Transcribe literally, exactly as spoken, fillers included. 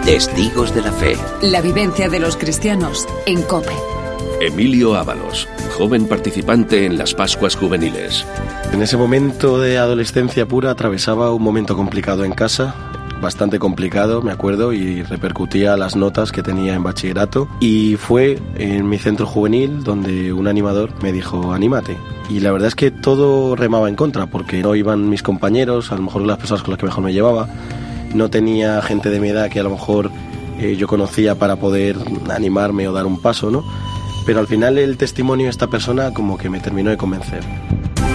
Testigos de la Fe. La vivencia de los cristianos en COPE. Emilio Ábalos, joven participante en las Pascuas Juveniles. En ese momento de adolescencia pura atravesaba un momento complicado en casa, bastante complicado, me acuerdo, y repercutía las notas que tenía en bachillerato. Y fue en mi centro juvenil donde un animador me dijo, anímate. Y la verdad es que todo remaba en contra, porque no iban mis compañeros, a lo mejor las personas con las que mejor me llevaba. No tenía gente de mi edad que a lo mejor eh, yo conocía para poder animarme o dar un paso, ¿no? Pero al final el testimonio de esta persona como que me terminó de convencer.